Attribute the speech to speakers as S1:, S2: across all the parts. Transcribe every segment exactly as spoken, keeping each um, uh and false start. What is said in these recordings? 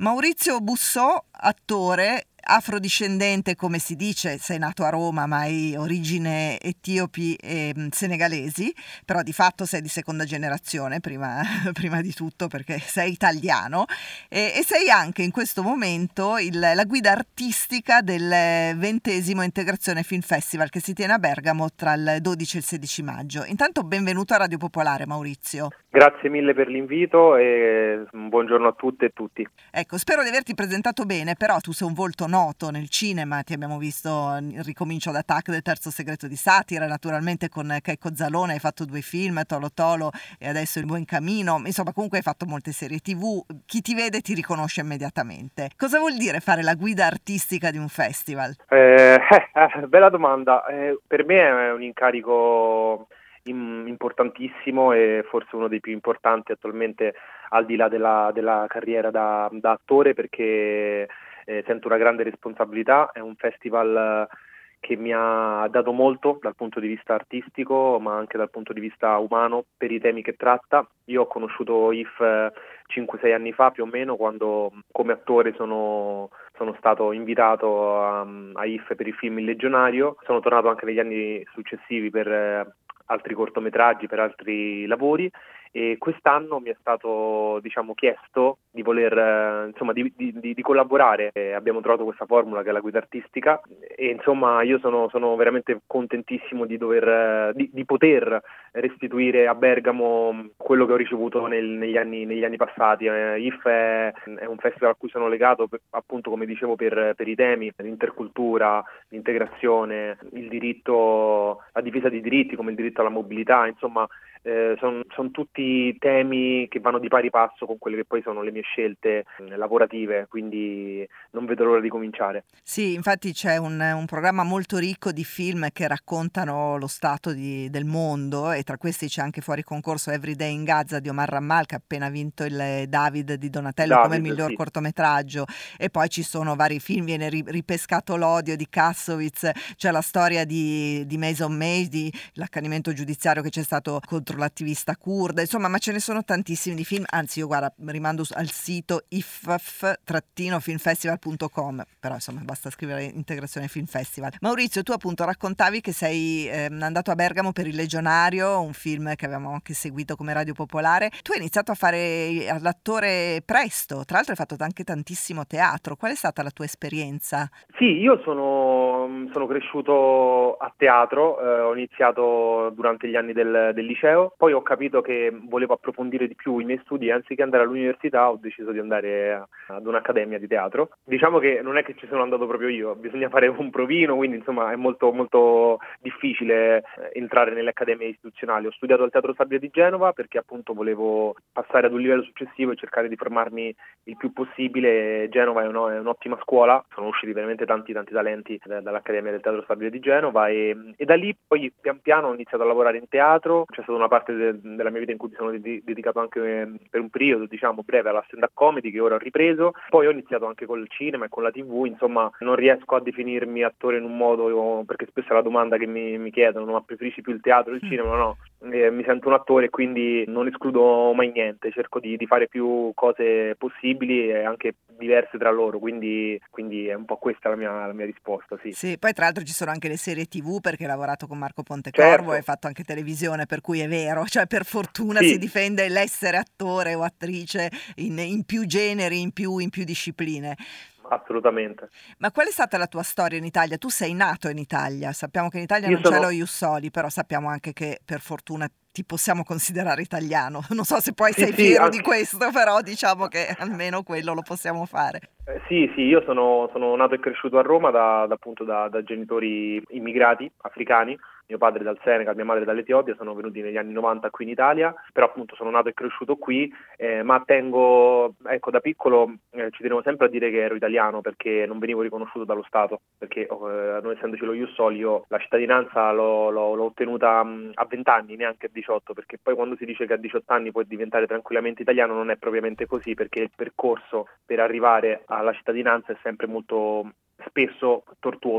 S1: Maurizio Bussò, attore afrodiscendente, come si dice, sei nato a Roma ma hai origine etiopi e mh, senegalesi, però di fatto sei di seconda generazione prima, prima di tutto, perché sei italiano e, e sei anche in questo momento il, la guida artistica del ventesimo Integrazione Film Festival che si tiene a Bergamo tra il dodici e il sedici maggio. Intanto benvenuto a Radio Popolare, Maurizio.
S2: Grazie mille per l'invito e buongiorno a tutte e tutti.
S1: Ecco, spero di averti presentato bene, però tu sei un volto noto nel cinema, ti abbiamo visto il ricomincio d'Attack del Terzo Segreto di Satira, naturalmente con Checco Zalone hai fatto due film, Tolo Tolo e adesso Il Buon Camino, insomma comunque hai fatto molte serie tivù, chi ti vede ti riconosce immediatamente. Cosa vuol dire fare la guida artistica di un festival?
S2: Eh, eh, bella domanda, eh, per me è un incarico importantissimo e forse uno dei più importanti attualmente al di là della, della carriera da, da attore, perché eh, sento una grande responsabilità. È un festival che mi ha dato molto dal punto di vista artistico ma anche dal punto di vista umano per i temi che tratta. Io ho conosciuto I F cinque sei anni fa più o meno, quando come attore sono, sono stato invitato a, a I F per il film Il Legionario. Sono tornato anche negli anni successivi per eh, altri cortometraggi, per altri lavori, e quest'anno mi è stato diciamo chiesto di voler eh, insomma di, di, di collaborare. E abbiamo trovato questa formula che è la guida artistica e insomma io sono, sono veramente contentissimo di dover di, di poter restituire a Bergamo quello che ho ricevuto nel, negli anni negli anni passati. eh, I F è, è un festival a cui sono legato per, appunto come dicevo per, per i temi, l'intercultura, l'integrazione, il diritto, la difesa dei diritti come il diritto alla mobilità, insomma Eh, sono son tutti temi che vanno di pari passo con quelle che poi sono le mie scelte eh, lavorative, quindi non vedo l'ora di cominciare.
S1: Sì, infatti c'è un, un programma molto ricco di film che raccontano lo stato di, del mondo, e tra questi c'è anche fuori concorso Everyday in Gaza di Omar Rammal, che ha appena vinto il David di Donatello
S2: David,
S1: come miglior
S2: sì.
S1: cortometraggio, e poi ci sono vari film, viene ri- ripescato L'odio di Kassovitz, c'è la storia di, di Mason Mehdi, l'accanimento giudiziario che c'è stato contro l'attivista curda, insomma, ma ce ne sono tantissimi di film. Anzi, io guarda, rimando al sito i f f film festival punto com, però insomma basta scrivere Integrazione Film Festival. Maurizio, tu appunto raccontavi che sei eh, andato a Bergamo per Il Legionario, un film che avevamo anche seguito come Radio Popolare. Tu hai iniziato a fare l'attore presto, tra l'altro hai fatto anche tantissimo teatro. Qual è stata la tua esperienza?
S2: Sì, io sono, sono cresciuto a teatro, eh, ho iniziato durante gli anni del, del liceo, poi ho capito che volevo approfondire di più i miei studi, anziché andare all'università ho deciso di andare ad un'accademia di teatro. Diciamo che non è che ci sono andato proprio io, bisogna fare un provino, quindi insomma è molto molto difficile entrare nelle accademie istituzionali. Ho studiato al Teatro Stabile di Genova perché appunto volevo passare ad un livello successivo e cercare di formarmi il più possibile. Genova è, uno, è un'ottima scuola, sono usciti veramente tanti tanti talenti dall'Accademia del Teatro Stabile di Genova e, e da lì poi pian piano ho iniziato a lavorare in teatro. C'è stata una parte de, della mia vita in cui mi sono de- dedicato anche eh, per un periodo diciamo breve alla stand-up comedy, che ora ho ripreso. Poi ho iniziato anche col cinema e con la tivù, insomma non riesco a definirmi attore in un modo, perché spesso è la domanda che mi, mi chiedono, ma preferisci più il teatro o il cinema? No, eh, mi sento un attore, quindi non escludo mai niente, cerco di, di fare più cose possibili e anche diverse tra loro, quindi, quindi è un po' questa la mia, la mia risposta, sì.
S1: Sì, poi tra l'altro ci sono anche le serie tivù, perché hai lavorato con Marco Pontecorvo,
S2: Certo.
S1: hai fatto anche televisione, per cui è vero, cioè per fortuna
S2: Sì.
S1: si difende l'essere attore o attrice in, in più generi, in più, in più discipline.
S2: Assolutamente.
S1: Ma qual è stata la tua storia in Italia? Tu sei nato in Italia, sappiamo che in Italia
S2: Io
S1: non
S2: sono...
S1: c'è lo Ius Soli, però sappiamo anche che per fortuna ti possiamo considerare italiano. Non so se poi
S2: Sì,
S1: sei
S2: sì,
S1: fiero
S2: anche...
S1: di questo, però diciamo che almeno quello lo possiamo fare.
S2: Eh, sì, sì, io sono, sono nato e cresciuto a Roma da, da, appunto da, da genitori immigrati africani. Mio padre dal Senegal, mia madre dall'Etiopia, sono venuti negli anni novanta qui in Italia, però appunto sono nato e cresciuto qui, eh, ma tengo, ecco, da piccolo eh, ci tenevo sempre a dire che ero italiano perché non venivo riconosciuto dallo Stato, perché eh, non essendoci lo Ius Soli io la cittadinanza l'ho, l'ho, l'ho ottenuta mh, a venti anni, neanche a diciotto, perché poi quando si dice che a diciotto anni puoi diventare tranquillamente italiano non è propriamente così, perché il percorso per arrivare alla cittadinanza è sempre molto spesso tortuoso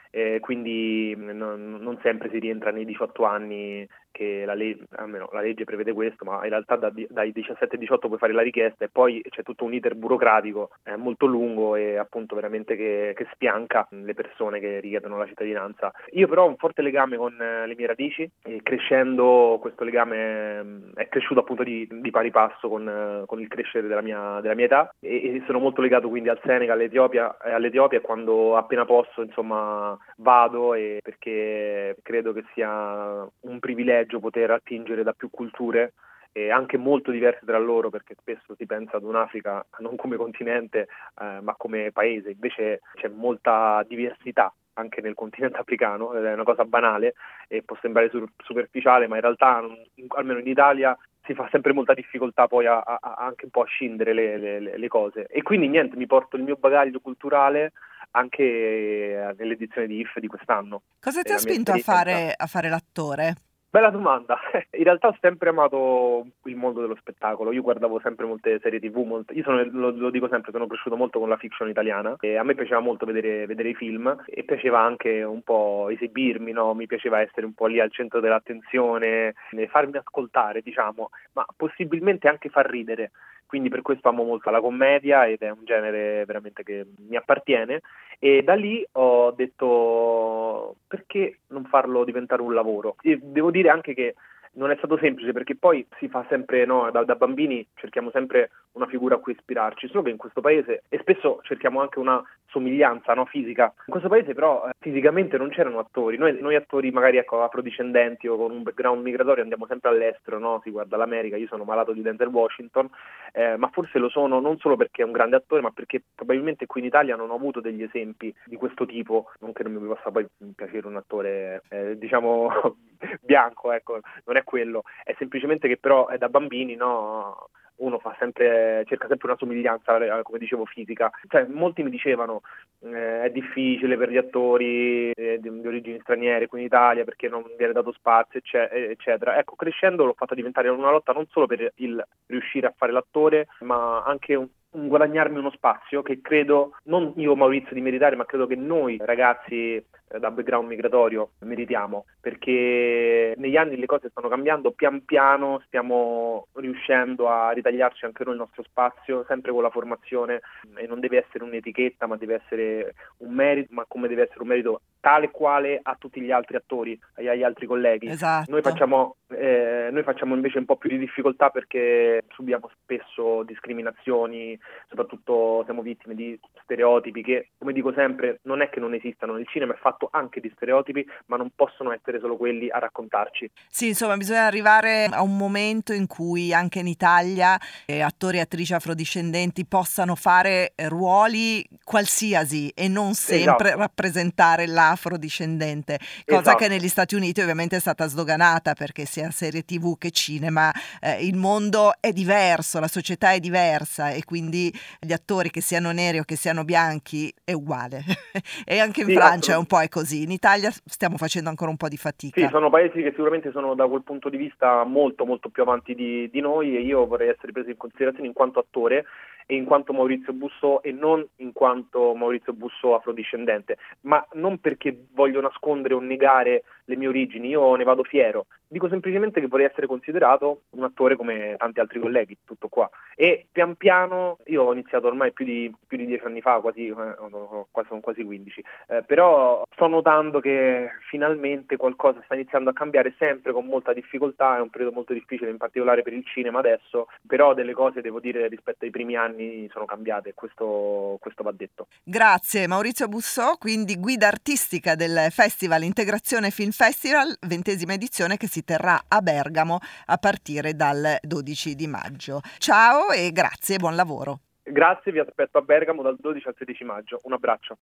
S2: eh, quindi non, non sempre si rientra nei diciotto anni, che la, le- almeno la legge prevede questo, ma in realtà da- dai diciassette ai diciotto puoi fare la richiesta e poi c'è tutto un iter burocratico eh, molto lungo e appunto veramente che, che spianca le persone che richiedono la cittadinanza. Io però ho un forte legame con eh, le mie radici e crescendo questo legame mh, è cresciuto appunto di, di pari passo con, eh, con il crescere della mia, della mia età e, e sono molto legato quindi al Senegal, all'Etiopia, eh, all'Etiopia e quando appena posso insomma vado e perché credo che sia un privilegio poter attingere da più culture e anche molto diverse tra loro, perché spesso si pensa ad un'Africa non come continente eh, ma come paese, invece c'è molta diversità anche nel continente africano, è una cosa banale e può sembrare sur- superficiale, ma in realtà in- almeno in Italia si fa sempre molta difficoltà poi a, a- a anche un po' a scindere le, le- le cose e quindi niente, mi porto il mio bagaglio culturale anche eh, nell'edizione di I F di quest'anno.
S1: Cosa ti
S2: E
S1: ha
S2: la mia
S1: spinto a
S2: esperienza.
S1: fare, a fare l'attore?
S2: Bella domanda. In realtà ho sempre amato il mondo dello spettacolo. Io guardavo sempre molte serie tivù, molte... io sono, lo, lo dico sempre, sono cresciuto molto con la fiction italiana e a me piaceva molto vedere, vedere i film e piaceva anche un po' esibirmi, no? Mi piaceva essere un po' lì al centro dell'attenzione, e farmi ascoltare, diciamo, ma possibilmente anche far ridere. Quindi per questo amo molto la commedia ed è un genere veramente che mi appartiene e da lì ho detto perché non farlo diventare un lavoro? E devo dire anche che non è stato semplice perché poi si fa sempre, no, da, da bambini cerchiamo sempre una figura a cui ispirarci, solo che in questo paese, e spesso cerchiamo anche una somiglianza, no, fisica, in questo paese però eh, fisicamente non c'erano attori, noi, noi attori magari ecco, afrodiscendenti o con un background migratorio andiamo sempre all'estero, no? Si guarda l'America, io sono malato di Denzel Washington, eh, ma forse lo sono non solo perché è un grande attore, ma perché probabilmente qui in Italia non ho avuto degli esempi di questo tipo, non che non mi possa poi piacere un attore, eh, diciamo, bianco, ecco, non è quello, è semplicemente che però è da bambini, no? Uno fa sempre, cerca sempre una somiglianza, eh, come dicevo, fisica. Cioè, molti mi dicevano eh, è difficile per gli attori eh, di, di origini straniere qui in Italia perché non viene dato spazio, eccetera. Ecco, crescendo l'ho fatta diventare una lotta non solo per il riuscire a fare l'attore, ma anche un un guadagnarmi uno spazio che credo, non io Maurizio di meritare, ma credo che noi ragazzi eh, da background migratorio meritiamo, perché negli anni le cose stanno cambiando, pian piano stiamo riuscendo a ritagliarci anche noi il nostro spazio, sempre con la formazione e non deve essere un'etichetta, ma deve essere un merito, ma come deve essere un merito tale e quale a tutti gli altri attori e agli altri colleghi. Noi
S1: Esatto.
S2: facciamo, eh, noi facciamo invece un po' più di difficoltà perché subiamo spesso discriminazioni, soprattutto siamo vittime di stereotipi che, come dico sempre, non è che non esistano, il cinema è fatto anche di stereotipi, ma non possono essere solo quelli a raccontarci.
S1: Sì, insomma, bisogna arrivare a un momento in cui anche in Italia eh, attori e attrici afrodiscendenti possano fare eh, ruoli qualsiasi e non sempre
S2: Esatto,
S1: rappresentare l'afrodiscendente, cosa che
S2: esatto.
S1: negli Stati Uniti ovviamente è stata sdoganata perché sia serie tivù che cinema, eh, il mondo è diverso, la società è diversa e quindi gli attori che siano neri o che siano bianchi è uguale. E anche in
S2: Sì,
S1: Francia è un
S2: assolutamente.
S1: po' è così, in Italia stiamo facendo ancora un po' di
S2: Sì,
S1: fatica.
S2: sono paesi che sicuramente sono da quel punto di vista molto molto più avanti di, di noi e io vorrei essere preso in considerazione in quanto attore e in quanto Maurizio Bussò e non in quanto Maurizio Bussò afrodiscendente, ma non perché voglio nascondere o negare le mie origini, io ne vado fiero, dico semplicemente che vorrei essere considerato un attore come tanti altri colleghi, tutto qua. E pian piano, io ho iniziato ormai più di, più di dieci anni fa, quasi, eh, quasi, sono quasi quindici, eh, però sto notando che finalmente qualcosa sta iniziando a cambiare sempre con molta difficoltà, è un periodo molto difficile in particolare per il cinema adesso, però delle cose devo dire rispetto ai primi anni sono cambiate, questo, questo va detto.
S1: Grazie Maurizio Bussò, quindi guida artistica del Festival Integrazione Film Festival, ventesima edizione che si terrà a Bergamo a partire dal dodici di maggio. Ciao e grazie, buon lavoro.
S2: Grazie, vi aspetto a Bergamo dal dodici al sedici maggio, un abbraccio.